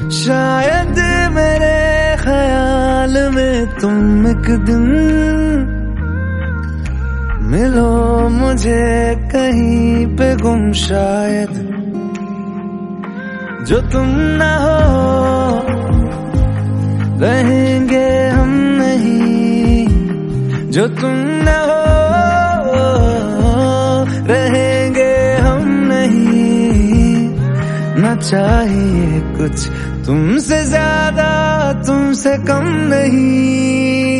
शायद मेरे ख्याल में तुम एक दिन मिलो मुझे कहीं पे गुम, शायद जो तुम ना हो रहेंगे हम नहीं, जो तुम ना हो रहेंगे हम नहीं। ना चाहिए कुछ तुमसे ज्यादा, तुमसे कम नहीं।